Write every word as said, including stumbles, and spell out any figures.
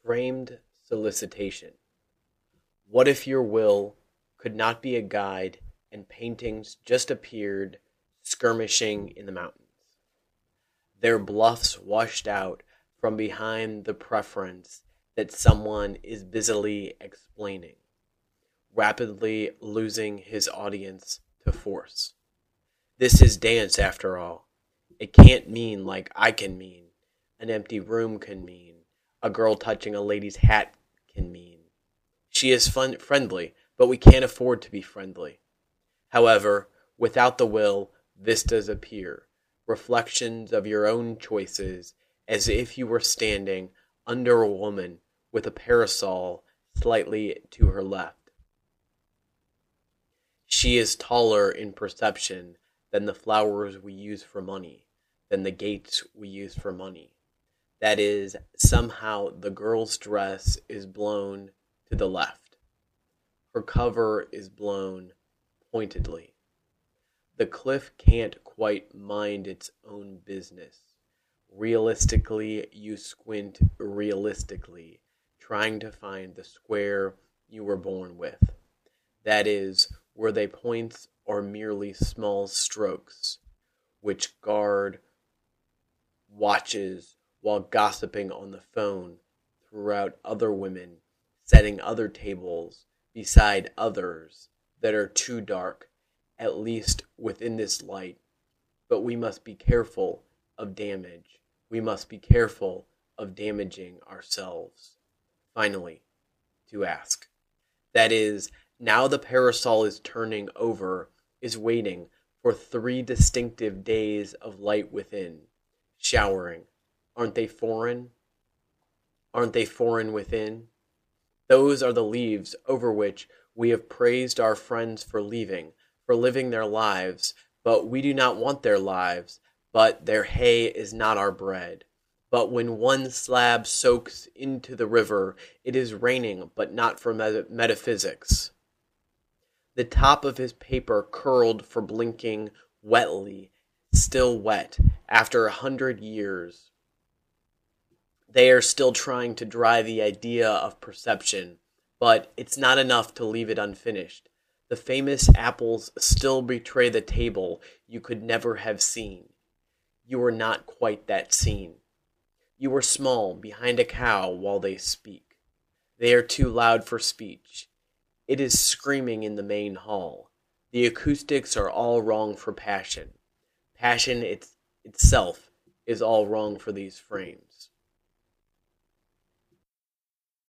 Framed solicitation. What if your will could not be a guide and paintings just appeared skirmishing in the mountains? Their bluffs washed out from behind the preference that someone is busily explaining, rapidly losing his audience to force. This is dance after all. It can't mean like I can mean, an empty room can mean, a girl touching a lady's hat can mean. She is fun- friendly, but we can't afford to be friendly. However, without the will, vistas appear, reflections of your own choices, as if you were standing under a woman with a parasol slightly to her left. She is taller in perception than the flowers we use for money, than the gates we use for money. That is, somehow the girl's dress is blown to the left. Her cover is blown pointedly. The cliff can't quite mind its own business. Realistically, you squint realistically, trying to find the square you were born with. That is, were they points or merely small strokes, which guard watches while gossiping on the phone throughout other women, setting other tables beside others that are too dark, at least within this light. But we must be careful of damage. We must be careful of damaging ourselves. Finally, to ask. That is, now the parasol is turning over, is waiting for three distinctive days of light within, showering. Aren't they foreign? Aren't they foreign within? Those are the leaves over which we have praised our friends for leaving, for living their lives, but we do not want their lives, but their hay is not our bread. But when one slab soaks into the river, it is raining, but not for met- metaphysics. The top of his paper curled for blinking wetly, still wet, after a hundred years. They are still trying to dry the idea of perception, but it's not enough to leave it unfinished. The famous apples still betray the table you could never have seen. You were not quite that scene. You were small, behind a cow while they speak. They are too loud for speech. It is screaming in the main hall. The acoustics are all wrong for passion. Passion it's, itself is all wrong for these frames.